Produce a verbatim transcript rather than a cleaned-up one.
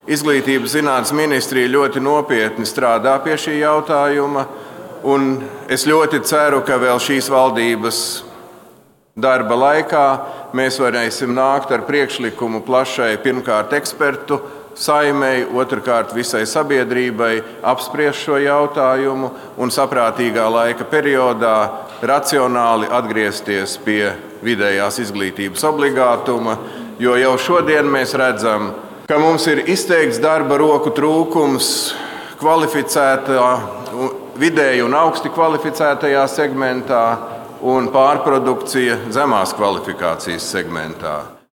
Izglītības zinātnes ministrija ļoti nopietni strādā pie šī jautājuma, un es ļoti ceru, ka vēl šīs valdības darba laikā mēs varēsim nākt ar priekšlikumu plašai, pirmkārt, ekspertu saimei, otrkārt, visai sabiedrībai apspriest šo jautājumu un saprātīgā laika periodā racionāli atgriezties pie vidējās izglītības obligātuma, jo jau šodien mēs redzam, ka mums ir izteikts darba roku trūkums kvalificētā, vidēji un augsti kvalificētajā segmentā un pārprodukcija zemās kvalifikācijas segmentā.